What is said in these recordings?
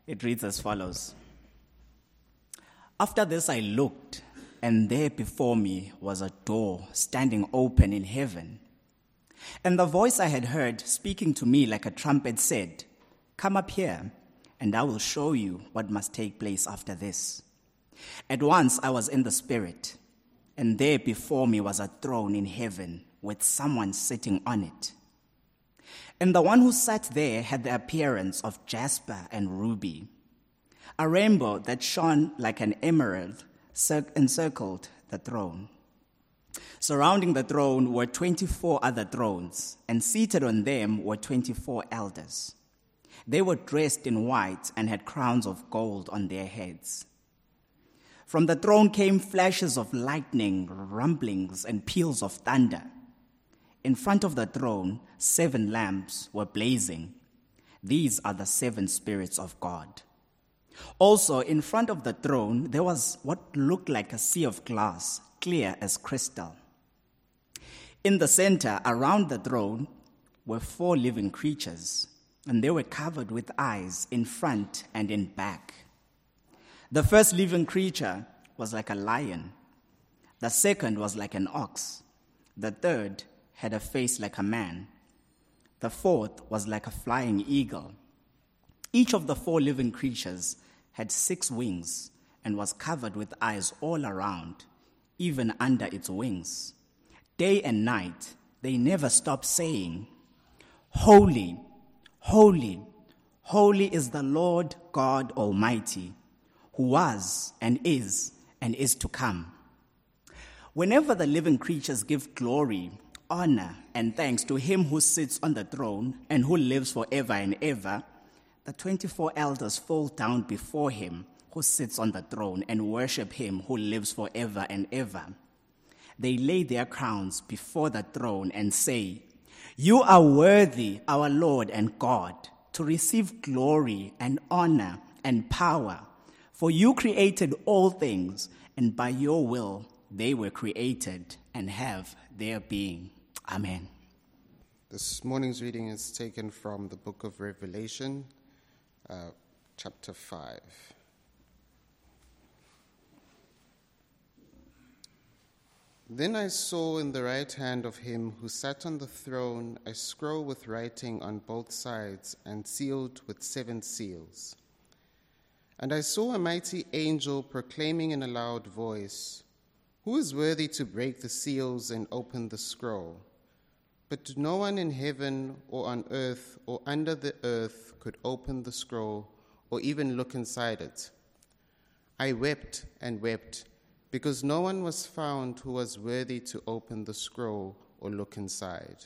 It reads as follows. After this I looked, and there before me was a door standing open in heaven. And the voice I had heard speaking to me like a trumpet said, "Come up here, and I will show you what must take place after this." At once I was in the Spirit, and there before me was a throne in heaven with someone sitting on it. And the one who sat there had the appearance of jasper and ruby. A rainbow that shone like an emerald encircled the throne. Surrounding the throne were 24 other thrones, and seated on them were 24 elders. They were dressed in white and had crowns of gold on their heads. From the throne came flashes of lightning, rumblings, and peals of thunder. In front of the throne, 7 lamps were blazing. These are the 7 spirits of God. Also, in front of the throne, there was what looked like a sea of glass, clear as crystal. In the center, around the throne, were 4 living creatures, and they were covered with eyes in front and in back. The first living creature was like a lion. The second was like an ox. The third had a face like a man. The fourth was like a flying eagle. Each of the 4 living creatures had 6 wings and was covered with eyes all around, even under its wings. Day and night, they never stopped saying, "Holy, holy, holy is the Lord God Almighty, who was and is to come." Whenever the living creatures give glory, honor, and thanks to him who sits on the throne and who lives forever and ever, the 24 elders fall down before him who sits on the throne and worship him who lives forever and ever. They lay their crowns before the throne and say, "You are worthy, our Lord and God, to receive glory and honor and power, for you created all things, and by your will they were created and have their being." Amen. This morning's reading is taken from the book of Revelation, chapter 5. Then I saw in the right hand of him who sat on the throne a scroll with writing on both sides and sealed with 7 seals. And I saw a mighty angel proclaiming in a loud voice, "Who is worthy to break the seals and open the scroll?" But no one in heaven or on earth or under the earth could open the scroll or even look inside it. I wept and wept because no one was found who was worthy to open the scroll or look inside.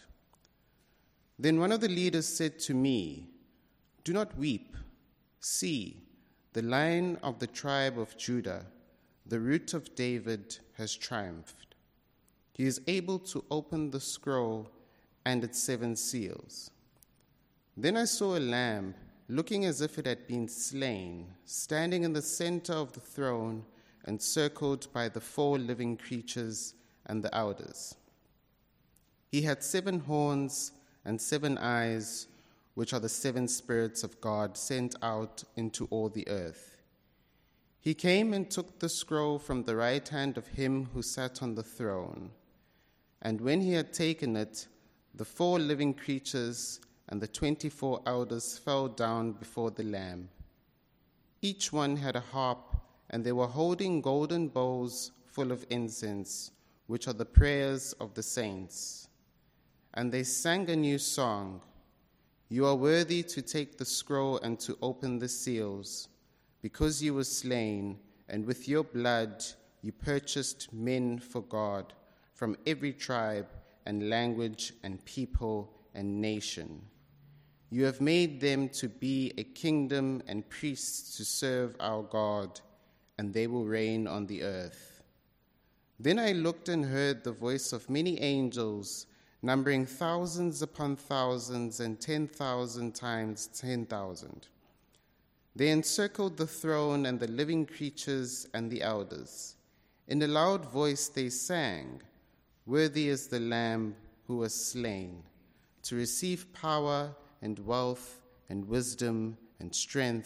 Then one of the leaders said to me, "Do not weep. See, the Lion of the tribe of Judah, the Root of David, has triumphed. He is able to open the scroll and its 7 seals." Then I saw a lamb, looking as if it had been slain, standing in the center of the throne, encircled by the 4 living creatures and the elders. He had 7 horns and 7 eyes, which are the 7 spirits of God sent out into all the earth. He came and took the scroll from the right hand of him who sat on the throne. And when he had taken it, the 4 living creatures and the 24 elders fell down before the Lamb. Each one had a harp, and they were holding golden bowls full of incense, which are the prayers of the saints. And they sang a new song, "You are worthy to take the scroll and to open the seals, because you were slain, and with your blood you purchased men for God from every tribe and language and people and nation. You have made them to be a kingdom and priests to serve our God, and they will reign on the earth." Then I looked and heard the voice of many angels, numbering thousands upon thousands and 10,000 times 10,000. They encircled the throne and the living creatures and the elders. In a loud voice they sang, "Worthy is the Lamb who was slain, to receive power and wealth and wisdom and strength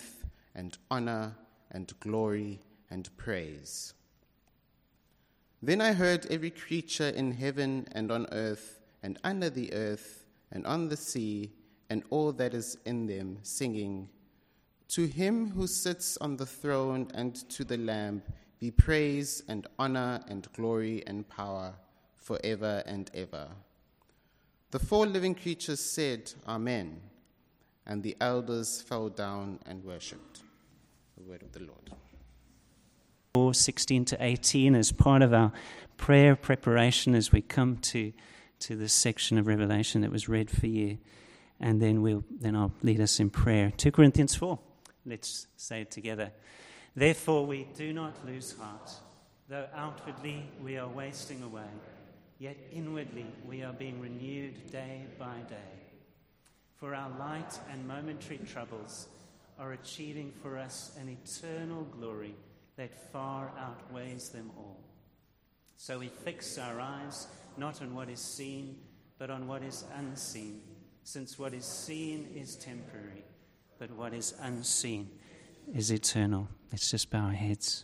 and honor and glory and praise. Then I heard every creature in heaven and on earth and under the earth and on the sea and all that is in them singing, "To him who sits on the throne and to the Lamb be praise and honor and glory and power forever and ever." The 4 living creatures said, "Amen," and the elders fell down and worshipped. The word of the Lord. 16 to 18 as part of our prayer preparation as we come to this section of Revelation that was read for you. And then I'll lead us in prayer. 2 Corinthians 4. Let's say it together. "Therefore we do not lose heart. Though outwardly we are wasting away, yet inwardly we are being renewed day by day. For our light and momentary troubles are achieving for us an eternal glory that far outweighs them all. So we fix our eyes not on what is seen, but on what is unseen, since what is seen is temporary, but what is unseen is eternal." Let's just bow our heads.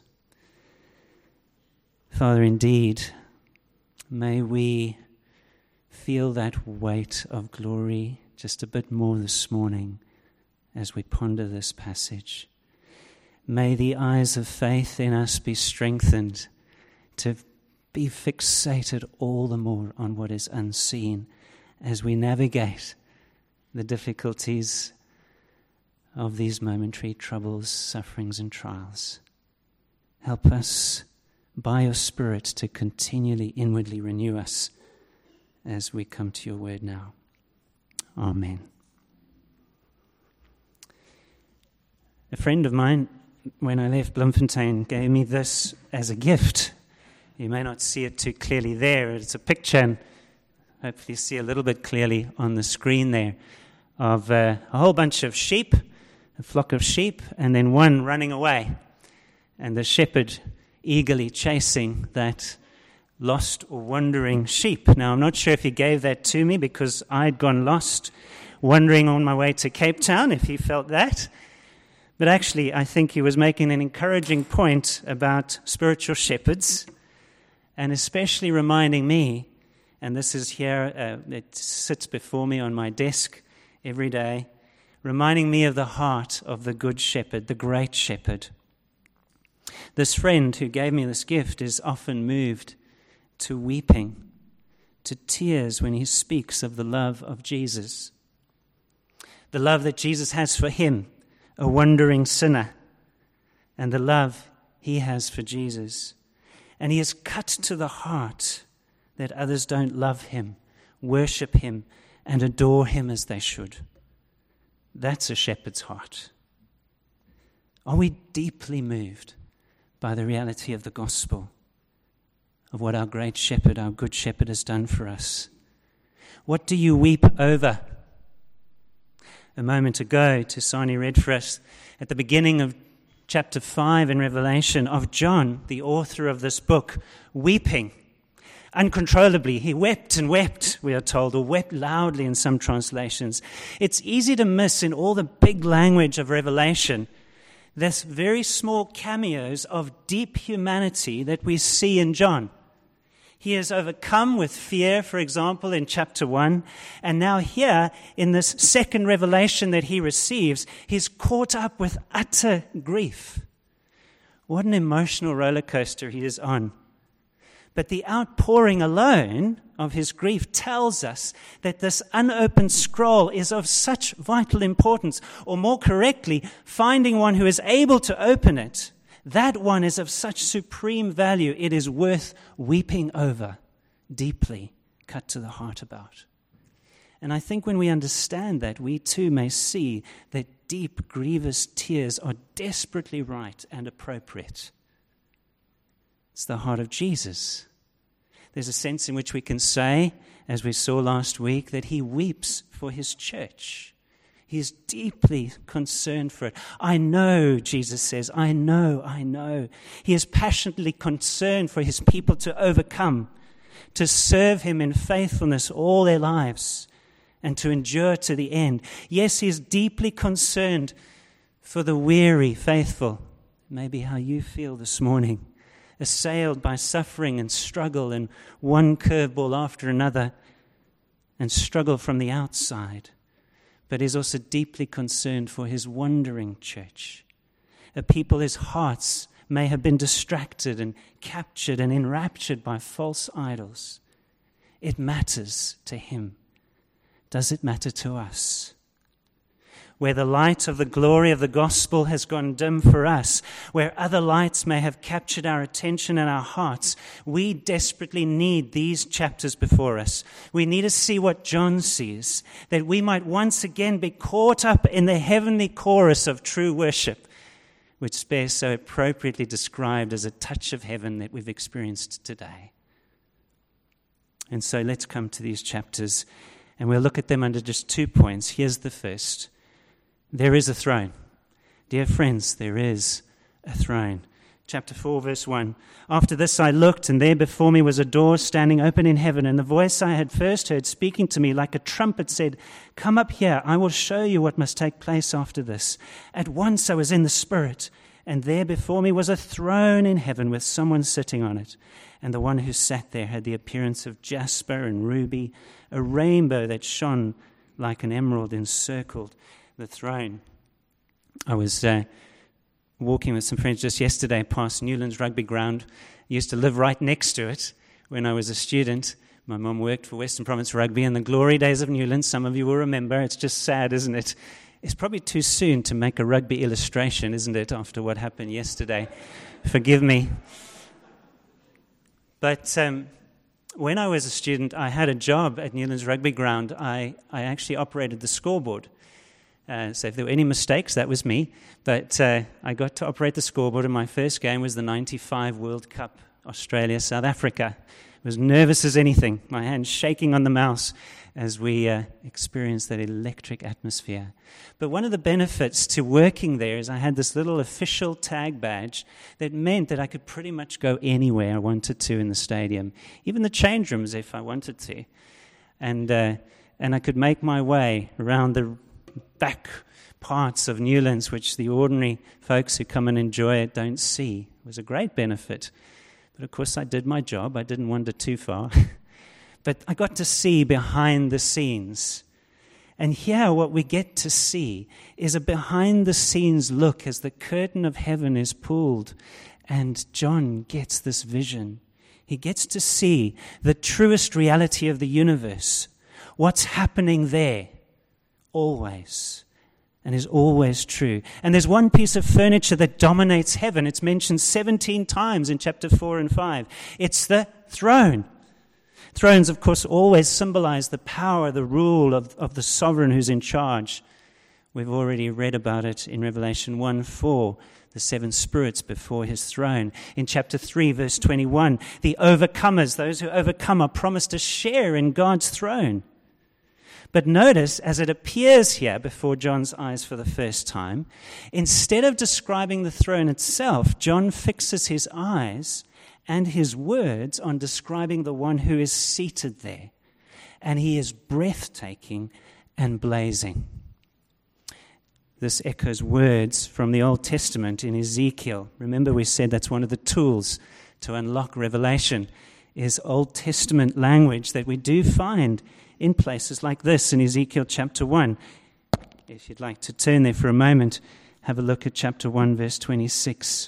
Father, indeed, may we feel that weight of glory just a bit more this morning as we ponder this passage. May the eyes of faith in us be strengthened to be fixated all the more on what is unseen as we navigate the difficulties of these momentary troubles, sufferings, and trials. Help us by your Spirit to continually inwardly renew us as we come to your word now. Amen. A friend of mine, when I left Bloemfontein, gave me this as a gift. You may not see it too clearly there. It's a picture, and hopefully you see a little bit clearly on the screen there, of a whole bunch of sheep, a flock of sheep, and then one running away, and the shepherd eagerly chasing that lost or wandering sheep. Now, I'm not sure if he gave that to me because I'd gone lost, wandering on my way to Cape Town, if he felt that. But actually, I think he was making an encouraging point about spiritual shepherds, and especially reminding me, and this is here, it sits before me on my desk every day, reminding me of the heart of the good shepherd, the great shepherd. This friend who gave me this gift is often moved to weeping, to tears when he speaks of the love of Jesus, the love that Jesus has for him, a wandering sinner, and the love he has for Jesus. And he is cut to the heart that others don't love him, worship him, and adore him as they should. That's a shepherd's heart. Are we deeply moved by the reality of the gospel, of what our great shepherd, our good shepherd, has done for us? What do you weep over? A moment ago, Tusani read for us at the beginning of chapter 5 in Revelation of John, the author of this book, weeping uncontrollably. He wept and wept, we are told, or wept loudly in some translations. It's easy to miss in all the big language of Revelation this very small cameos of deep humanity that we see in John. He is overcome with fear, for example, in chapter 1. And now here, in this second revelation that he receives, he's caught up with utter grief. What an emotional roller coaster he is on. But the outpouring alone of his grief tells us that this unopened scroll is of such vital importance, or more correctly, finding one who is able to open it. That one is of such supreme value, it is worth weeping over, deeply cut to the heart about. And I think when we understand that, we too may see that deep, grievous tears are desperately right and appropriate. It's the heart of Jesus. There's a sense in which we can say, as we saw last week, that he weeps for his church. He is deeply concerned for it. I know, Jesus says, I know. He is passionately concerned for his people to overcome, to serve him in faithfulness all their lives, and to endure to the end. Yes, he is deeply concerned For the weary, faithful, maybe how you feel this morning, assailed by suffering and struggle and one curveball after another, and struggle from the outside, but is also deeply concerned for his wandering church, a people whose hearts may have been distracted and captured and enraptured by false idols. It matters to him. Does it matter to us? Where the light of the glory of the gospel has gone dim for us, where other lights may have captured our attention and our hearts, we desperately need these chapters before us. We need to see what John sees, that we might once again be caught up in the heavenly chorus of true worship, which bears so appropriately described as a touch of heaven that we've experienced today. And so let's come to these chapters, and we'll look at them under just 2 points. Here's the first. There is a throne. Dear friends, there is a throne. Chapter 4, verse 1. After this I looked, and there before me was a door standing open in heaven, and the voice I had first heard speaking to me like a trumpet said, "Come up here, I will show you what must take place after this." At once I was in the Spirit, and there before me was a throne in heaven with someone sitting on it. And the one who sat there had the appearance of jasper and ruby, a rainbow that shone like an emerald encircled the throne. I was walking with some friends just yesterday past Newlands Rugby Ground. I used to live right next to it when I was a student. My mum worked for Western Province Rugby in the glory days of Newlands. Some of you will remember. It's just sad, isn't it? It's probably too soon to make a rugby illustration, isn't it, after what happened yesterday? Forgive me. But when I was a student, I had a job at Newlands Rugby Ground. I actually operated the scoreboard. So if there were any mistakes, that was me. But I got to operate the scoreboard, and my first game was the 95 World Cup, Australia-South Africa. I was nervous as anything, my hands shaking on the mouse as we experienced that electric atmosphere. But one of the benefits to working there is I had this little official tag badge that meant that I could pretty much go anywhere I wanted to in the stadium, even the change rooms if I wanted to. And I could make my way around the back parts of Newlands, which the ordinary folks who come and enjoy it don't see. It was a great benefit. But of course I did my job. I didn't wander too far. But I got to see behind the scenes. And here what we get to see is a behind-the-scenes look as the curtain of heaven is pulled. And John gets this vision. He gets to see the truest reality of the universe. What's happening there? Always, and is always true. And there's one piece of furniture that dominates heaven. It's mentioned 17 times in chapter 4 and 5. It's the throne. Thrones, of course, always symbolize the power, the rule of the sovereign who's in charge. We've already read about it in Revelation 1:4, the 7 spirits before his throne. In chapter 3, verse 21, the overcomers, those who overcome, are promised a share in God's throne. But notice, as it appears here before John's eyes for the first time, instead of describing the throne itself, John fixes his eyes and his words on describing the one who is seated there. And he is breathtaking and blazing. This echoes words from the Old Testament in Ezekiel. Remember, we said that's one of the tools to unlock Revelation, is Old Testament language that we do find in places like this in Ezekiel chapter 1. If you'd like to turn there for a moment, have a look at chapter 1, verse 26.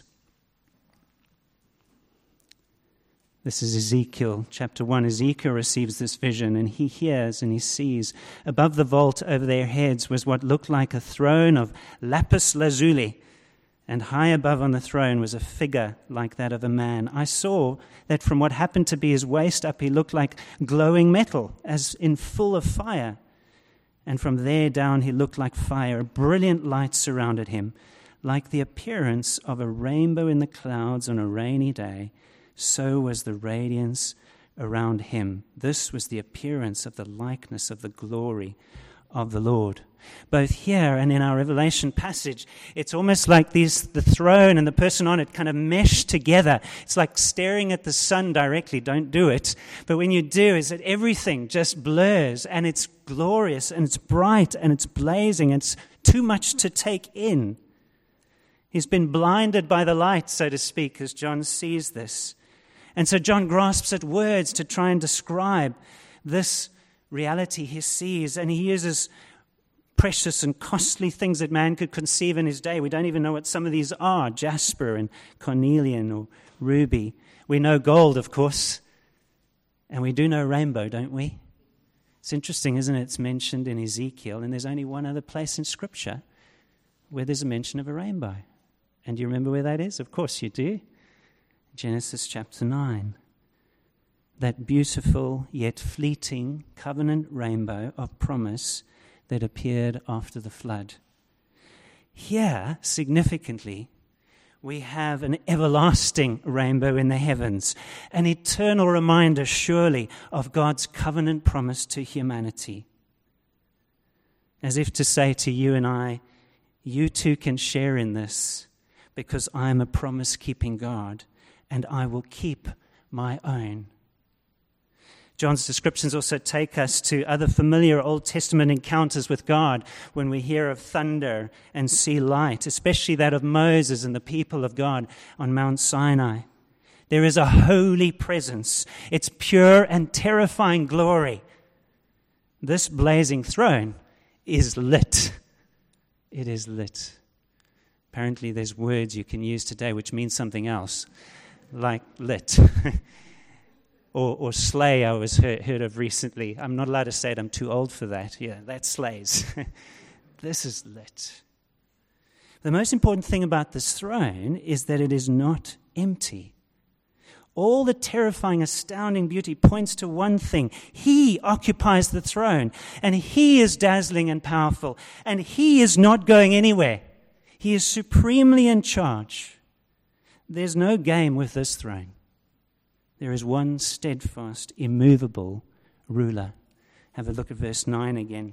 This is Ezekiel chapter 1. Ezekiel receives this vision, and he hears and he sees. Above the vault over their heads was what looked like a throne of lapis lazuli, and high above on the throne was a figure like that of a man. I saw that from what happened to be his waist up, he looked like glowing metal, as in full of fire. And from there down he looked like fire. A brilliant light surrounded him, like the appearance of a rainbow in the clouds on a rainy day. So was the radiance around him. This was the appearance of the likeness of the glory of the Lord. Both here and in our Revelation passage, it's almost like the throne and the person on it kind of mesh together. It's like staring at the sun directly. Don't do it. But when you do, is that everything just blurs, and it's glorious and it's bright and it's blazing. It's too much to take in. He's been blinded by the light, so to speak, as John sees this. And so John grasps at words to try and describe this reality he sees, and he uses precious and costly things that man could conceive in his day. We don't even know what some of these are, jasper and cornelian or ruby. We know gold, of course, and we do know rainbow, don't we? It's interesting, isn't it? It's mentioned in Ezekiel, and there's only one other place in Scripture where there's a mention of a rainbow. And do you remember where that is? Of course you do. Genesis chapter 9. That beautiful yet fleeting covenant rainbow of promise that appeared after the flood. Here, significantly, we have an everlasting rainbow in the heavens, an eternal reminder, surely, of God's covenant promise to humanity. As if to say to you and I, you too can share in this, because I am a promise-keeping God, and I will keep my own. John's descriptions also take us to other familiar Old Testament encounters with God when we hear of thunder and see light, especially that of Moses and the people of God on Mount Sinai. There is a holy presence. It's pure and terrifying glory. This blazing throne is lit. It is lit. Apparently there's words you can use today which mean something else, like lit. Or slay, I was heard of recently. I'm not allowed to say it. I'm too old for that. Yeah, that slays. This is lit. The most important thing about this throne is that it is not empty. All the terrifying, astounding beauty points to one thing. He occupies the throne, and he is dazzling and powerful, and he is not going anywhere. He is supremely in charge. There's no game with this throne. There is one steadfast, immovable ruler. Have a look at verse 9 again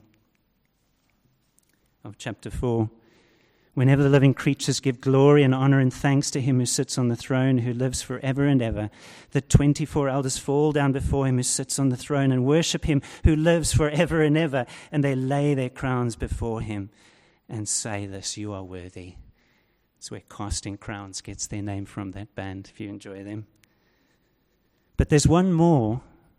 of chapter 4. Whenever the living creatures give glory and honor and thanks to him who sits on the throne, who lives forever and ever, the 24 elders fall down before him who sits on the throne and worship him who lives forever and ever, and they lay their crowns before him and say this, you are worthy. It's where Casting Crowns gets their name from, that band, if you enjoy them. But there's one more,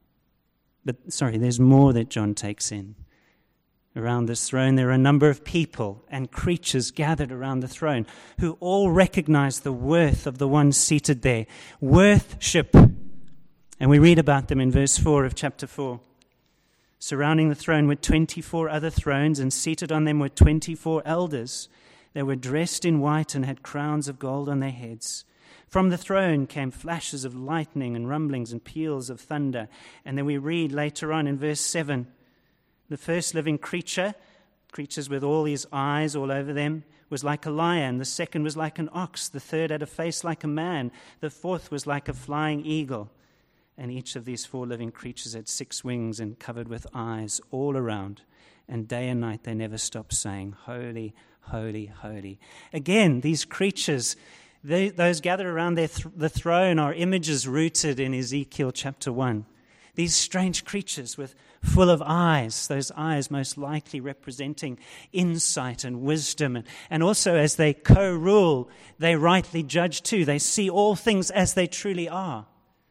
there's more that John takes in. Around this throne, there are a number of people and creatures gathered around the throne who all recognize the worth of the one seated there. Worship. And we read about them in verse 4 of chapter 4. Surrounding the throne were 24 other thrones, and seated on them were 24 elders. They were dressed in white and had crowns of gold on their heads. From the throne came flashes of lightning and rumblings and peals of thunder. And then we read later on in verse 7, the first living creatures with all his eyes all over them, was like a lion. The second was like an ox. The third had a face like a man. The fourth was like a flying eagle. And each of these 4 living creatures had 6 wings and covered with eyes all around. And day and night they never stopped saying, holy, holy, holy. Again, these creatures, those gathered around the throne, are images rooted in Ezekiel chapter 1. These strange creatures full of eyes, those eyes most likely representing insight and wisdom. And also as they co-rule, they rightly judge too. They see all things as they truly are.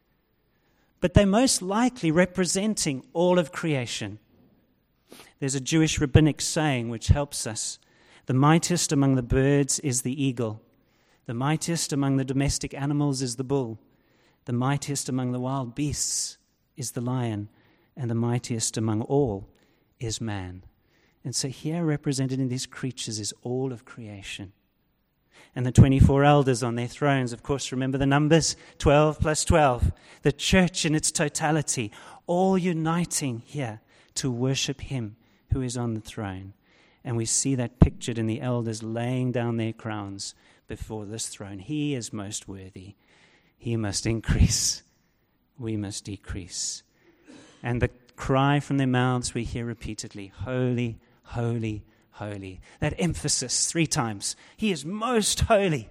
But they're most likely representing all of creation. There's a Jewish rabbinic saying which helps us. The mightiest among the birds is the eagle. The mightiest among the domestic animals is the bull. The mightiest among the wild beasts is the lion. And the mightiest among all is man. And so here represented in these creatures is all of creation. And the 24 elders on their thrones, of course, remember the numbers? 12 plus 12. The church in its totality, all uniting here to worship him who is on the throne. And we see that pictured in the elders laying down their crowns before this throne. He is most worthy. He must increase. We must decrease. And the cry from their mouths we hear repeatedly, holy, holy, holy. That emphasis 3 times. He is most holy.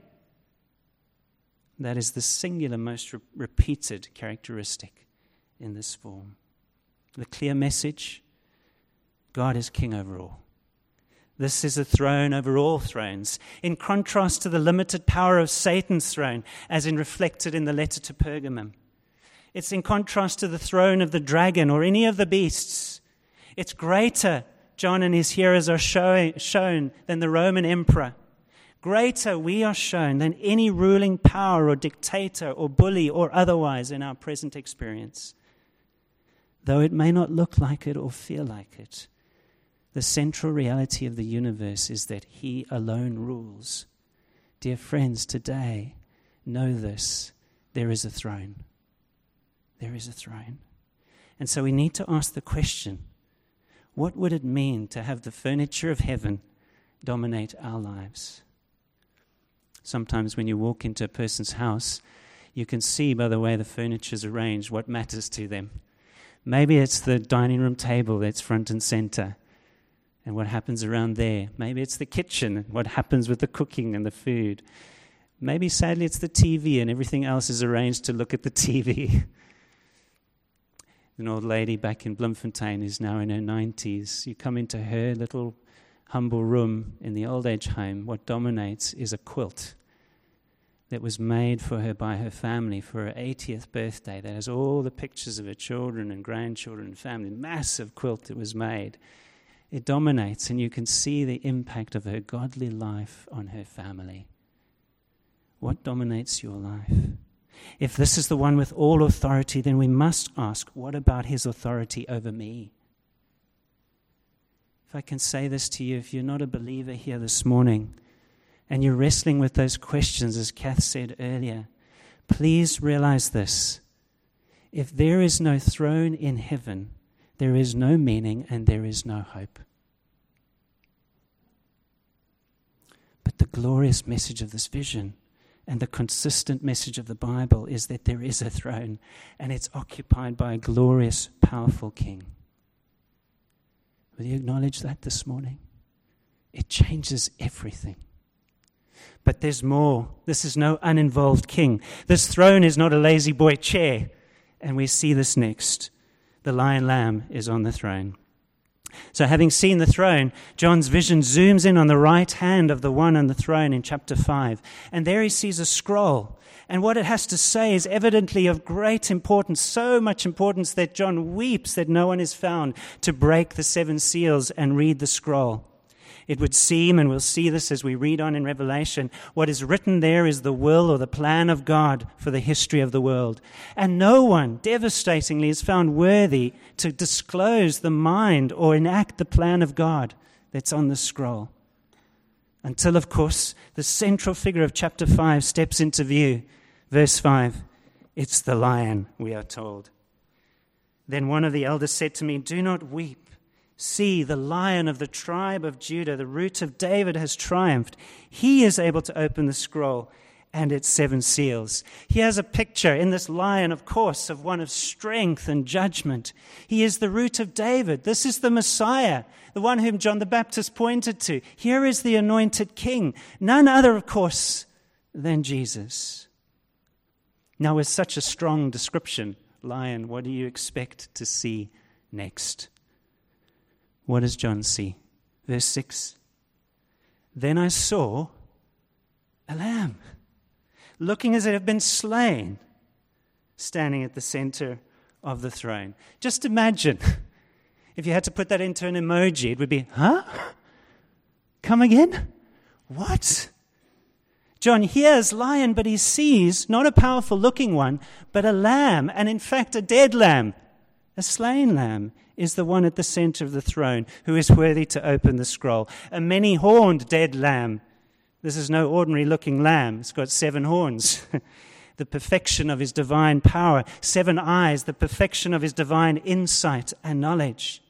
That is the singular, most repeated characteristic in this form. The clear message, God is king over all. This is a throne over all thrones, in contrast to the limited power of Satan's throne, as reflected in the letter to Pergamum. It's in contrast to the throne of the dragon or any of the beasts. It's greater, John and his hearers are shown, than the Roman emperor. Greater we are shown than any ruling power or dictator or bully or otherwise in our present experience. Though it may not look like it or feel like it, the central reality of the universe is that he alone rules. Dear friends, today, know this. There is a throne. There is a throne. And so we need to ask the question, what would it mean to have the furniture of heaven dominate our lives? Sometimes when you walk into a person's house, you can see by the way the furniture is arranged what matters to them. Maybe it's the dining room table that's front and center and what happens around there. Maybe it's the kitchen and what happens with the cooking and the food. Maybe, sadly, it's the TV and everything else is arranged to look at the TV. An old lady back in Bloemfontein who's now in her 90s. You come into her little humble room in the old age home. What dominates is a quilt that was made for her by her family for her 80th birthday. That has all the pictures of her children and grandchildren and family. Massive quilt that was made. It dominates, and you can see the impact of her godly life on her family. What dominates your life? If this is the one with all authority, then we must ask, what about his authority over me? If I can say this to you, if you're not a believer here this morning, and you're wrestling with those questions, as Kath said earlier, please realize this. If there is no throne in heaven, there is no meaning and there is no hope. But the glorious message of this vision and the consistent message of the Bible is that there is a throne and it's occupied by a glorious, powerful king. Will you acknowledge that this morning? It changes everything. But there's more. This is no uninvolved king. This throne is not a lazy boy chair. And we see this next. The lion lamb is on the throne. So having seen the throne, John's vision zooms in on the right hand of the one on the throne in chapter 5. And there he sees a scroll. And what it has to say is evidently of great importance, so much importance that John weeps that no one is found to break the 7 seals and read the scroll. It would seem, and we'll see this as we read on in Revelation, what is written there is the will or the plan of God for the history of the world. And no one, devastatingly, is found worthy to disclose the mind or enact the plan of God that's on the scroll. Until, of course, the central figure of chapter 5 steps into view. Verse 5, it's the lion, we are told. Then one of the elders said to me, "Do not weep. See, the Lion of the tribe of Judah, the Root of David, has triumphed. He is able to open the scroll and its 7 seals." He has a picture in this lion, of course, of one of strength and judgment. He is the Root of David. This is the Messiah, the one whom John the Baptist pointed to. Here is the anointed king, none other, of course, than Jesus. Now, with such a strong description, lion, what do you expect to see next? What does John see? Verse 6. Then I saw a lamb, looking as it had been slain, standing at the center of the throne. Just imagine, if you had to put that into an emoji, it would be, huh? Come again? What? John hears lion, but he sees not a powerful looking one, but a lamb, and in fact a dead lamb, a slain lamb. Is the one at the center of the throne who is worthy to open the scroll. A many-horned dead lamb. This is no ordinary-looking lamb. It's got 7 horns. The perfection of his divine power. 7 eyes, the perfection of his divine insight and knowledge.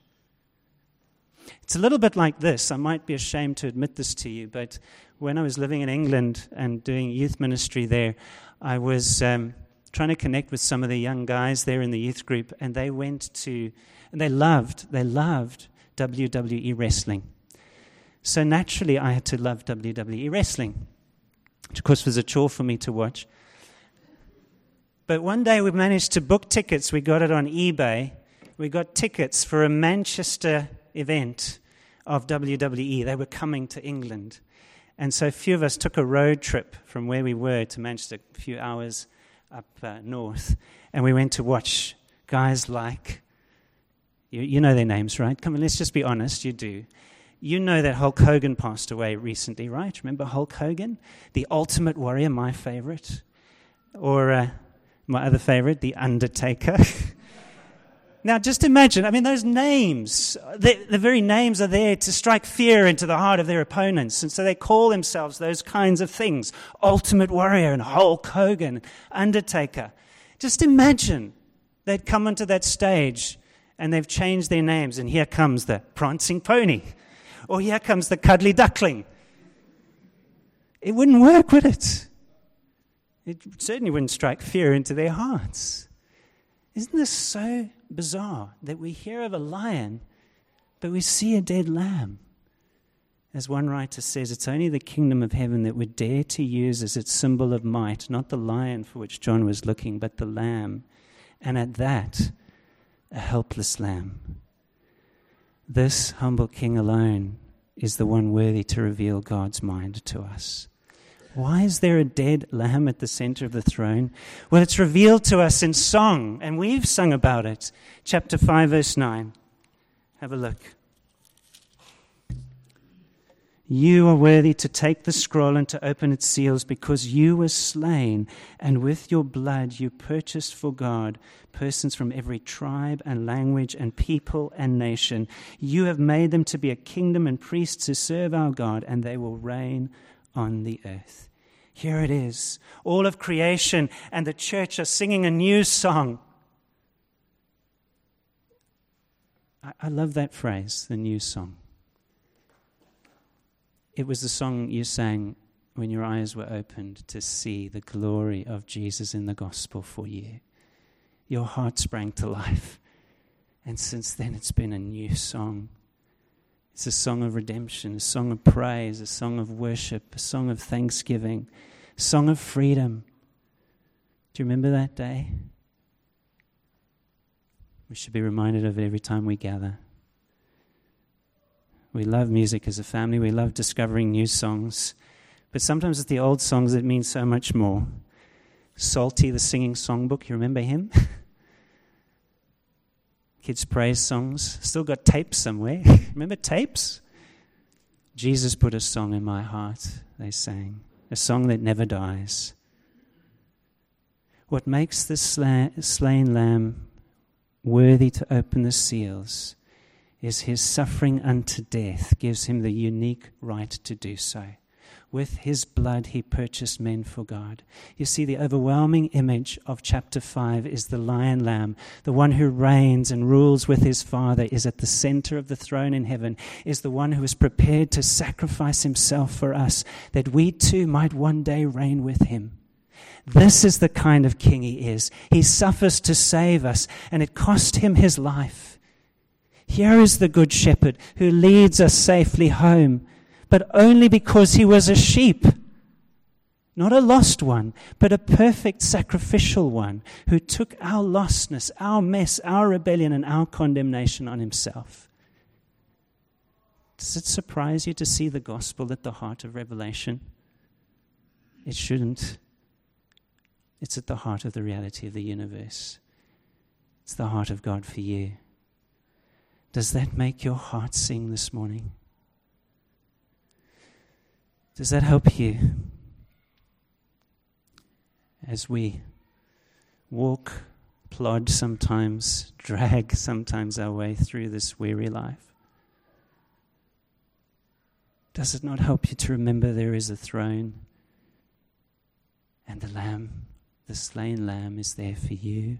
It's a little bit like this. I might be ashamed to admit this to you, but when I was living in England and doing youth ministry there, I was trying to connect with some of the young guys there in the youth group, and they went to... And they loved WWE wrestling. So naturally, I had to love WWE wrestling, which of course was a chore for me to watch. But one day we managed to book tickets. We got it on eBay. We got tickets for a Manchester event of WWE. They were coming to England. And so a few of us took a road trip from where we were to Manchester, a few hours up north, and we went to watch guys like, you know their names, right? Come on, let's just be honest, you do. You know that Hulk Hogan passed away recently, right? Remember Hulk Hogan? The Ultimate Warrior, my favorite. Or my other favorite, The Undertaker. Now, just imagine, I mean, those names, the very names are there to strike fear into the heart of their opponents. And so they call themselves those kinds of things. Ultimate Warrior and Hulk Hogan, Undertaker. Just imagine they'd come onto that stage and they've changed their names. And here comes the Prancing Pony. Or here comes the Cuddly Duckling. It wouldn't work, would it? It certainly wouldn't strike fear into their hearts. Isn't this so bizarre that we hear of a lion, but we see a dead lamb? As one writer says, it's only the kingdom of heaven that would dare to use as its symbol of might, not the lion for which John was looking, but the lamb. And at that, a helpless lamb. This humble king alone is the one worthy to reveal God's mind to us. Why is there a dead lamb at the center of the throne? Well, it's revealed to us in song, and we've sung about it. Chapter 5, verse 9. Have a look. You are worthy to take the scroll and to open its seals, because you were slain, and with your blood you purchased for God persons from every tribe and language and people and nation. You have made them to be a kingdom and priests to serve our God, and they will reign on the earth. Here it is. All of creation and the church are singing a new song. I love that phrase, the new song. It was the song you sang when your eyes were opened to see the glory of Jesus in the gospel for you. Your heart sprang to life. And since then it's been a new song. It's a song of redemption, a song of praise, a song of worship, a song of thanksgiving, a song of freedom. Do you remember that day? We should be reminded of it every time we gather. We love music as a family. We love discovering new songs. But sometimes it's the old songs that mean so much more. Salty, the singing songbook, you remember him? Kids' praise songs. Still got tapes somewhere. Remember tapes? Jesus put a song in my heart, they sang. A song that never dies. What makes the slain lamb worthy to open the seals is his suffering unto death gives him the unique right to do so. With his blood he purchased men for God. You see, the overwhelming image of chapter 5 is the lion lamb, the one who reigns and rules with his Father, is at the center of the throne in heaven, is the one who is prepared to sacrifice himself for us, that we too might one day reign with him. This is the kind of king he is. He suffers to save us, and it cost him his life. Here is the good shepherd who leads us safely home, but only because he was a sheep. Not a lost one, but a perfect sacrificial one who took our lostness, our mess, our rebellion, and our condemnation on himself. Does it surprise you to see the gospel at the heart of Revelation? It shouldn't. It's at the heart of the reality of the universe. It's the heart of God for you. Does that make your heart sing this morning? Does that help you as we walk, plod sometimes, drag sometimes our way through this weary life? Does it not help you to remember there is a throne and the lamb, the slain lamb, is there for you?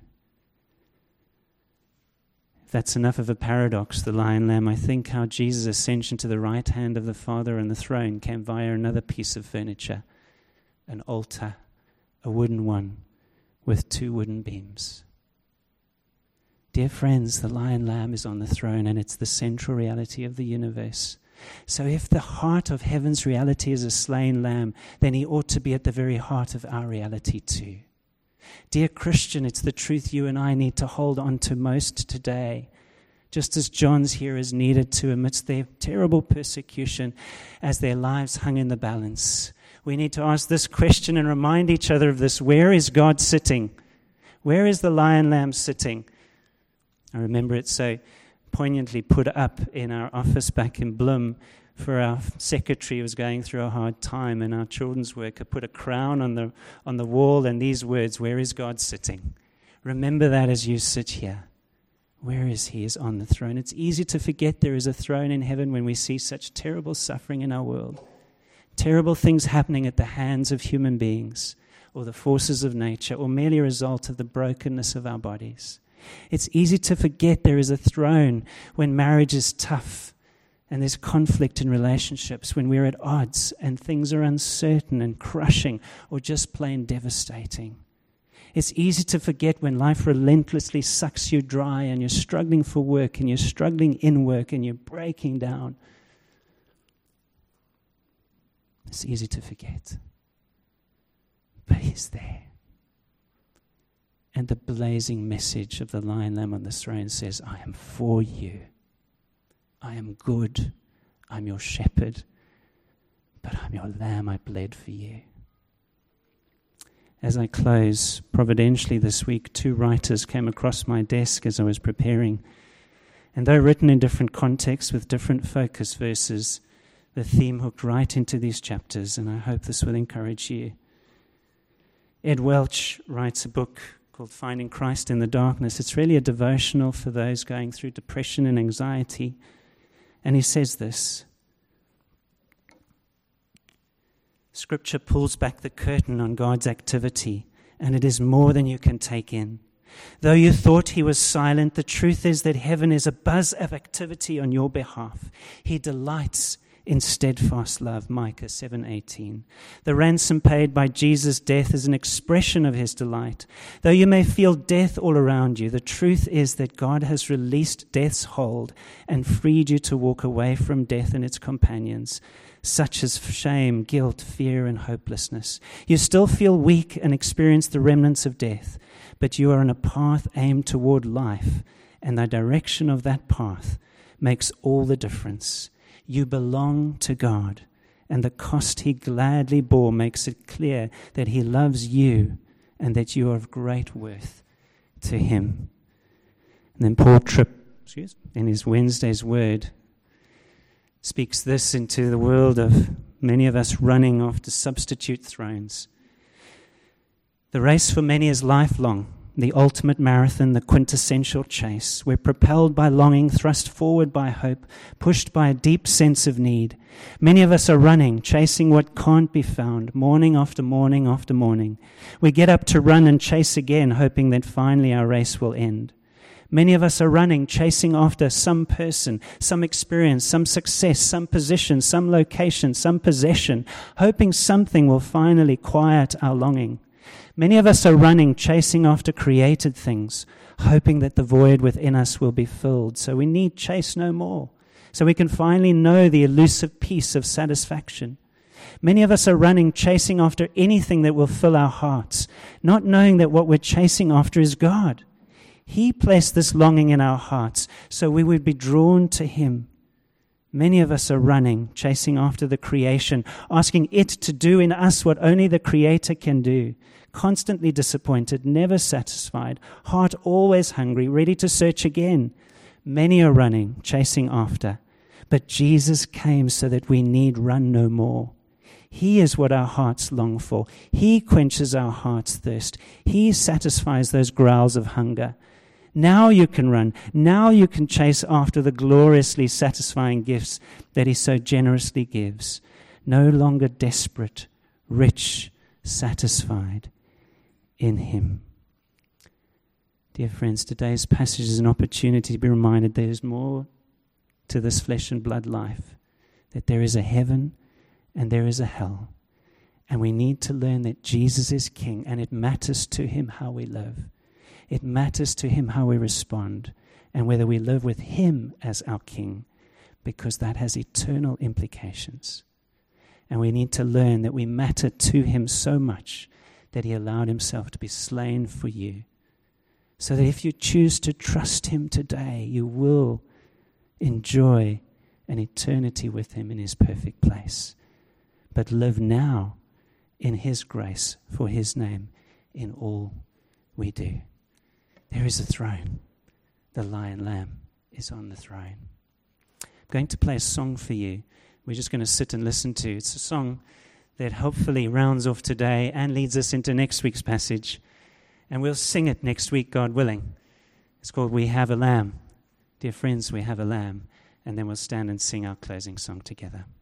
That's enough of a paradox, the lion lamb. I think how Jesus' ascension to the right hand of the Father on the throne came via another piece of furniture, an altar, a wooden one with 2 wooden beams. Dear friends, the lion lamb is on the throne, and it's the central reality of the universe. So if the heart of heaven's reality is a slain lamb, then he ought to be at the very heart of our reality too. Dear Christian, it's the truth you and I need to hold on to most today. just as John's hearers needed to amidst their terrible persecution as their lives hung in the balance. We need to ask this question and remind each other of this. Where is God sitting? Where is the lion lamb sitting? I remember it so poignantly put up in our office back in Bloem for our secretary who was going through a hard time, and our children's worker put a crown on the wall and these words, where is God sitting? Remember that as you sit here. Where is he? He's on the throne. It's easy to forget there is a throne in heaven when we see such terrible suffering in our world. Terrible things happening at the hands of human beings or the forces of nature or merely a result of the brokenness of our bodies. It's easy to forget there is a throne when marriage is tough and there's conflict in relationships, when we're at odds and things are uncertain and crushing or just plain devastating. It's easy to forget when life relentlessly sucks you dry and you're struggling for work and you're struggling in work and you're breaking down. It's easy to forget. But he's there. And the blazing message of the lion lamb on the throne says, I am for you. I am good. I'm your shepherd. But I'm your lamb. I bled for you. As I close, providentially this week, 2 writers came across my desk as I was preparing. And though written in different contexts with different focus verses, the theme hooked right into these chapters, and I hope this will encourage you. Ed Welch writes a book called Finding Christ in the Darkness. It's really a devotional for those going through depression and anxiety. And he says this: Scripture pulls back the curtain on God's activity, and it is more than you can take in. Though you thought he was silent, the truth is that heaven is abuzz of activity on your behalf. He delights in steadfast love, Micah 7:18. The ransom paid by Jesus' death is an expression of his delight. Though you may feel death all around you, the truth is that God has released death's hold and freed you to walk away from death and its companions, such as shame, guilt, fear, and hopelessness. You still feel weak and experience the remnants of death, but you are on a path aimed toward life, and the direction of that path makes all the difference. You belong to God, and the cost he gladly bore makes it clear that he loves you and that you are of great worth to him. And then Paul Tripp, in his Wednesday's word, speaks this into the world of many of us running after substitute thrones. The race for many is lifelong, the ultimate marathon, the quintessential chase. We're propelled by longing, thrust forward by hope, pushed by a deep sense of need. Many of us are running, chasing what can't be found, morning after morning after morning. We get up to run and chase again, hoping that finally our race will end. Many of us are running, chasing after some person, some experience, some success, some position, some location, some possession, hoping something will finally quiet our longing. Many of us are running, chasing after created things, hoping that the void within us will be filled. So we need chase no more, so we can finally know the elusive peace of satisfaction. Many of us are running, chasing after anything that will fill our hearts, not knowing that what we're chasing after is God. He placed this longing in our hearts so we would be drawn to him. Many of us are running, chasing after the creation, asking it to do in us what only the Creator can do. Constantly disappointed, never satisfied, heart always hungry, ready to search again. Many are running, chasing after. But Jesus came so that we need run no more. He is what our hearts long for. He quenches our heart's thirst. He satisfies those growls of hunger. Now you can run. Now you can chase after the gloriously satisfying gifts that he so generously gives. No longer desperate, rich, satisfied in him. Dear friends, today's passage is an opportunity to be reminded there is more to this flesh and blood life, that there is a heaven and there is a hell. And we need to learn that Jesus is King, and it matters to him how we live. It matters to him how we respond, and whether we live with him as our King, because that has eternal implications. And we need to learn that we matter to him so much that he allowed himself to be slain for you, So that if you choose to trust him today, you will enjoy an eternity with him in his perfect place. But live now in his grace for his name in all we do. There is a throne. The Lion Lamb is on the throne. I'm going to play a song for you. We're just going to sit and listen to. It's a song that hopefully rounds off today and leads us into next week's passage. And we'll sing it next week, God willing. It's called We Have a Lamb. Dear friends, we have a lamb. And then we'll stand and sing our closing song together.